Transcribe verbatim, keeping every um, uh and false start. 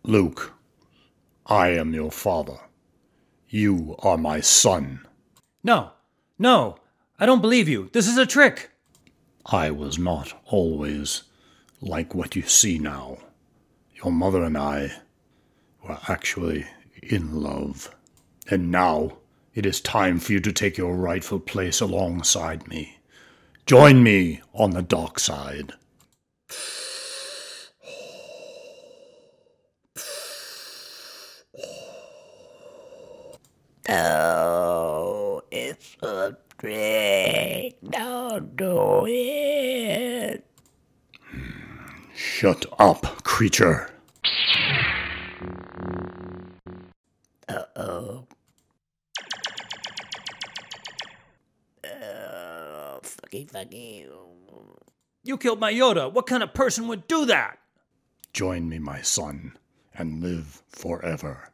Luke, I am your father. You are my son. No, no, I don't believe you. This is a trick. I was not always like what you see now. Your mother and I were actually in love. And now it is time for you to take your rightful place alongside me. Join me on the dark side. No, it's a trick. Don't do it. Shut up, creature. Uh-oh. Uh, fucky, fucky. You killed my Yoda. What kind of person would do that? Join me, my son, and live forever.